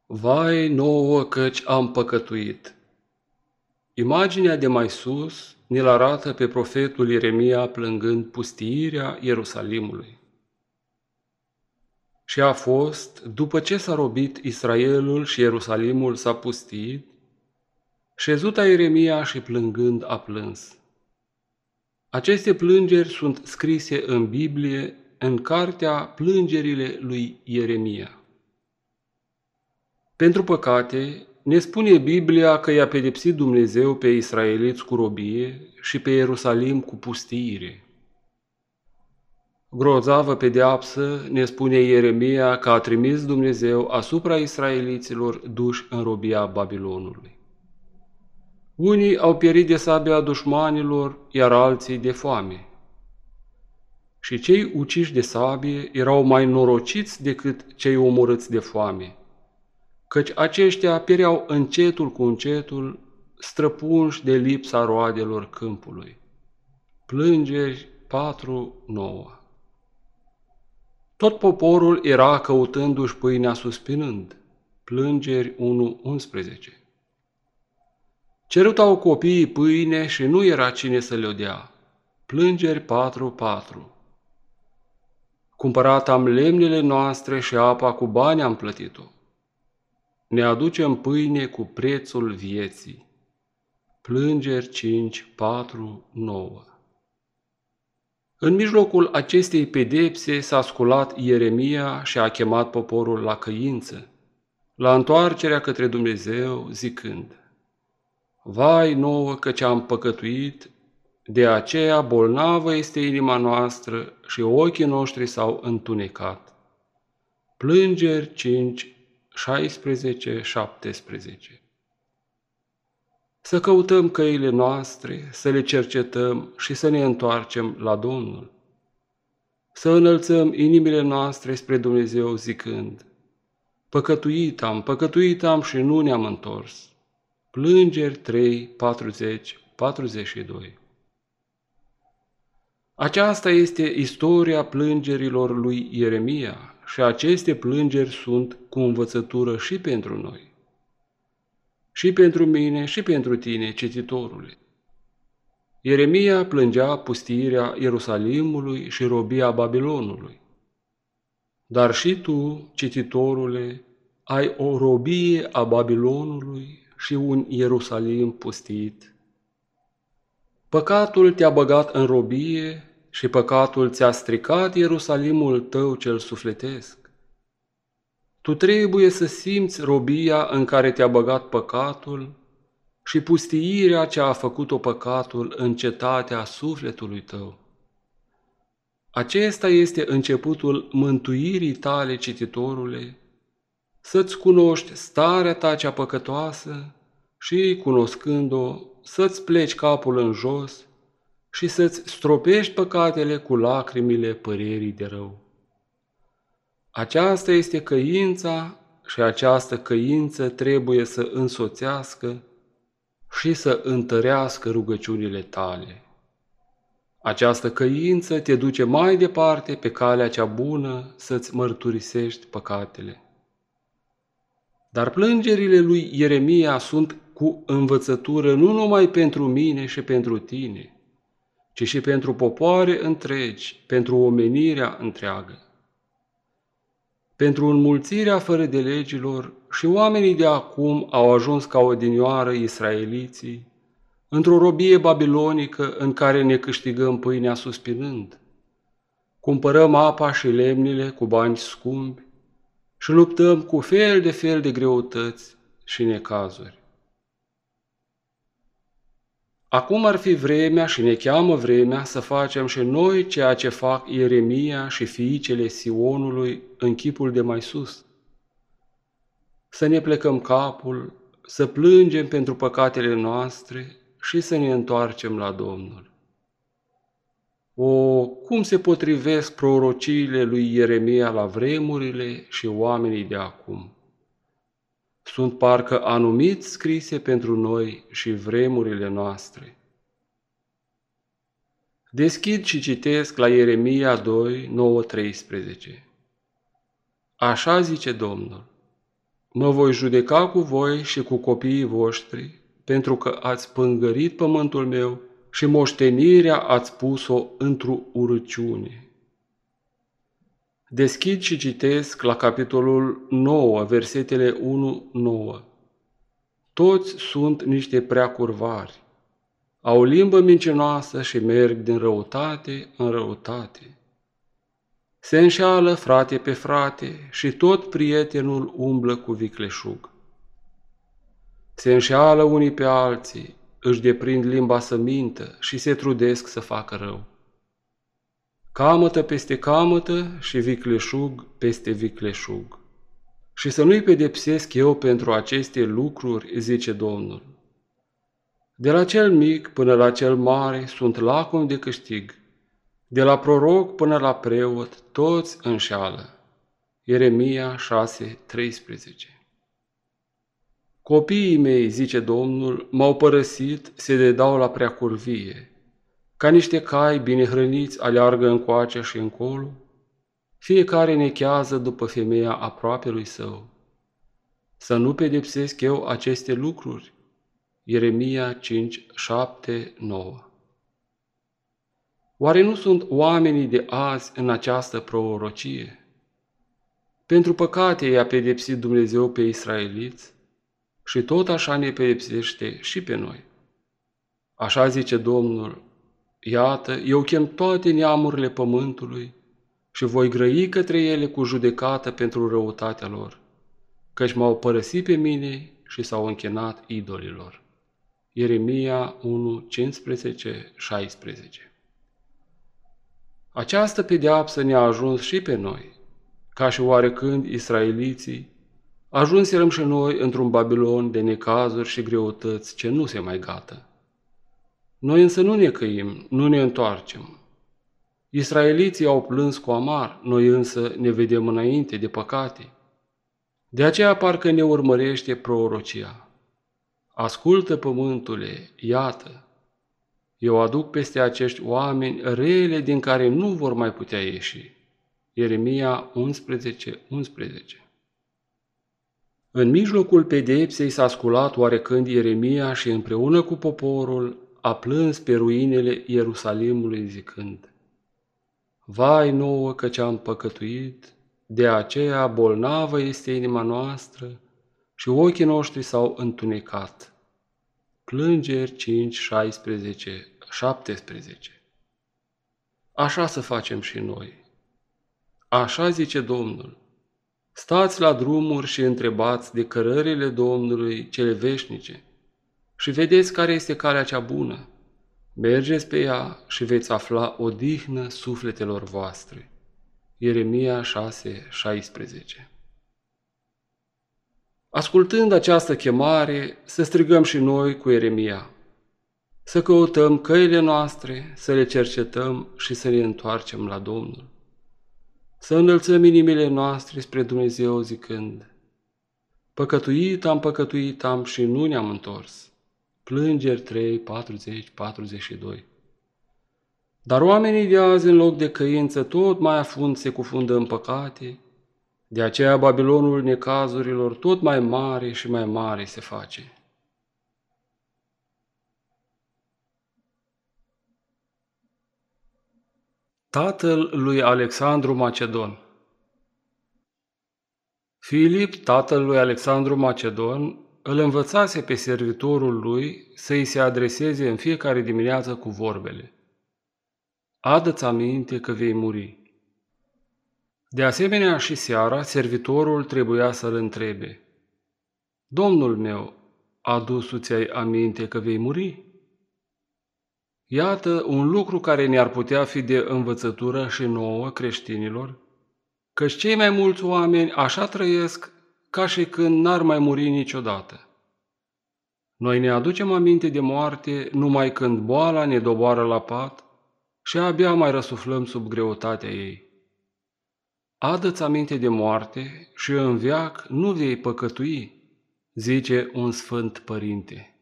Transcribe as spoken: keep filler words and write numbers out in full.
Vai nouă căci am păcătuit! Imaginea de mai sus ne-l arată pe profetul Ieremia plângând pustiirea Ierusalimului. Și a fost, după ce s-a robit Israelul și Ierusalimul s-a pustit, șezut a Ieremia și plângând a plâns. Aceste plângeri sunt scrise în Biblie, în cartea Plângerile lui Ieremia. Pentru păcate, ne spune Biblia că i-a pedepsit Dumnezeu pe israeliți cu robie și pe Ierusalim cu pustiire. Grozavă pedeapsă, ne spune Ieremia, că a trimis Dumnezeu asupra israeliților duși în robia Babilonului. Unii au pierit de sabia dușmanilor, iar alții de foame. Și cei uciși de sabie erau mai norociți decât cei omorâți de foame, căci aceștia piereau încetul cu încetul, străpunși de lipsa roadelor câmpului. Plângeri patru nouă. Tot poporul era căutându-și pâinea suspinând. Plângeri unu unsprezece. Cerutau copiii pâine și nu era cine să le-o dea. Plângeri patru patru. Cumpărat am lemnele noastre și apa cu bani am plătit-o. Ne aducem pâine cu prețul vieții. Plângeri cinci patru nouă. În mijlocul acestei pedepse s-a sculat Ieremia și a chemat poporul la căință, la întoarcerea către Dumnezeu, zicând: Vai nouă căci am păcătuit, de aceea bolnavă este inima noastră și ochii noștri s-au întunecat. Plângeri cinci șaisprezece șaptesprezece. Să căutăm căile noastre, să le cercetăm și să ne întoarcem la Domnul. Să înălțăm inimile noastre spre Dumnezeu zicând: Păcătuit am, păcătuit am și nu ne-am întors. Plângeri trei patruzeci patruzeci și doi. Aceasta este istoria plângerilor lui Ieremia și aceste plângeri sunt cu învățătură și pentru noi. Și pentru mine și pentru tine, cititorule. Ieremia plângea pustiirea Ierusalimului și robia Babilonului. Dar și tu, cititorule, ai o robie a Babilonului și un Ierusalim pustit. Păcatul te-a băgat în robie și păcatul ți-a stricat Ierusalimul tău cel sufletesc. Tu trebuie să simți robia în care te-a băgat păcatul și pustiirea ce a făcut-o păcatul în cetatea sufletului tău. Acesta este începutul mântuirii tale, cititorule, să-ți cunoști starea ta cea păcătoasă și, cunoscând-o, să-ți pleci capul în jos și să-ți stropești păcatele cu lacrimile părerii de rău. Aceasta este căința și această căință trebuie să însoțească și să întărească rugăciunile tale. Această căință te duce mai departe pe calea cea bună să-ți mărturisești păcatele. Dar plângerile lui Ieremia sunt cu învățătură nu numai pentru mine și pentru tine, ci și pentru popoare întregi, pentru omenirea întreagă. Pentru înmulțirea fără de legilor și oamenii de acum au ajuns ca odinioară israeliții, într-o robie babilonică în care ne câștigăm pâinea suspinând. Cumpărăm apa și lemnile cu bani scumpi și luptăm cu fel de fel de greutăți și necazuri. Acum ar fi vremea și ne cheamă vremea să facem și noi ceea ce fac Ieremia și fiicele Sionului în chipul de mai sus. Să ne plecăm capul, să plângem pentru păcatele noastre și să ne întoarcem la Domnul. O, cum se potrivesc prorociile lui Ieremia la vremurile și oamenii de acum! Sunt parcă anumit scrise pentru noi și vremurile noastre. Deschid și citesc la Ieremia doi, nouă treisprezece. Așa zice Domnul: Mă voi judeca cu voi și cu copiii voștri, pentru că ați pângărit pământul meu și moștenirea ați pus-o într-o urăciune. Deschid și citesc la capitolul nouă, versetele unu nouă. Toți sunt niște preacurvari, au limbă mincinoasă și merg din răutate în răutate. Se înșeală frate pe frate și tot prietenul umblă cu vicleșug. Se înșeală unii pe alții, își deprind limba să mintă și se trudesc să facă rău. Camătă peste camătă și vicleșug peste vicleșug. Și să nu-i pedepsesc eu pentru aceste lucruri, zice Domnul. De la cel mic până la cel mare sunt lacom de câștig. De la proroc până la preot, toți înșeală. Ieremia șase treisprezece. Copiii mei, zice Domnul, m-au părăsit, se dedau la preacurvie. Ca niște cai bine hrăniți aleargă încoace și încolo, fiecare nechează după femeia aproapelui său. Să nu pedepsesc eu aceste lucruri? Ieremia cinci șapte nouă. Oare nu sunt oamenii de azi în această prorocie? Pentru păcate i-a pedepsit Dumnezeu pe israeliți și tot așa ne pedepsește și pe noi. Așa zice Domnul, iată, eu chem toate neamurile pământului și voi grăi către ele cu judecată pentru răutatea lor, căci m-au părăsit pe mine și s-au închinat idolilor. Ieremia unu cincisprezece șaisprezece. Această pedeapsă ne-a ajuns și pe noi, ca și oarecând israeliții, ajunserăm și noi într-un Babilon de necazuri și greutăți ce nu se mai gată. Noi însă nu ne căim, nu ne întoarcem. Israeliții au plâns cu amar, noi însă ne vedem înainte de păcate. De aceea parcă ne urmărește prorocia. Ascultă, pământule, iată, eu aduc peste acești oameni rele din care nu vor mai putea ieși. Ieremia unsprezece unsprezece. În mijlocul pedepsei s-a sculat oarecând Ieremia și împreună cu poporul a plâns pe ruinele Ierusalimului zicând: Vai nouă căci am păcătuit, de aceea bolnavă este inima noastră și ochii noștri s-au întunecat. Plângeri cinci șaisprezece șaptesprezece. Așa să facem și noi. Așa zice Domnul. Stați la drumuri și întrebați de cărările Domnului cele veșnice și vedeți care este calea cea bună. Mergeți pe ea și veți afla odihnă sufletelor voastre. Ieremia șase șaisprezece. Ascultând această chemare, să strigăm și noi cu Ieremia, să căutăm căile noastre, să le cercetăm și să ne întoarcem la Domnul. Să înălțăm inimile noastre spre Dumnezeu zicând: Păcătuit am, păcătuit am și nu ne-am întors. Plângeri trei patruzeci patruzeci și doi. Dar oamenii de azi, în loc de căință, tot mai afund se cufundă în păcate, de aceea Babilonul necazurilor tot mai mare și mai mare se face. Tatăl lui Alexandru Macedon. Filip, tatăl lui Alexandru Macedon, îl învățase pe servitorul lui să îi se adreseze în fiecare dimineață cu vorbele: Adă-ți aminte că vei muri. De asemenea și seara, servitorul trebuia să-l întrebe: Domnul meu, adu-ți-ai aminte că vei muri? Iată un lucru care ne-ar putea fi de învățătură și nouă creștinilor, căci cei mai mulți oameni așa trăiesc ca și când n-ar mai muri niciodată. Noi ne aducem aminte de moarte numai când boala ne doboară la pat și abia mai răsuflăm sub greutatea ei. Adă-ți aminte de moarte și în veac nu vei păcătui, zice un sfânt părinte.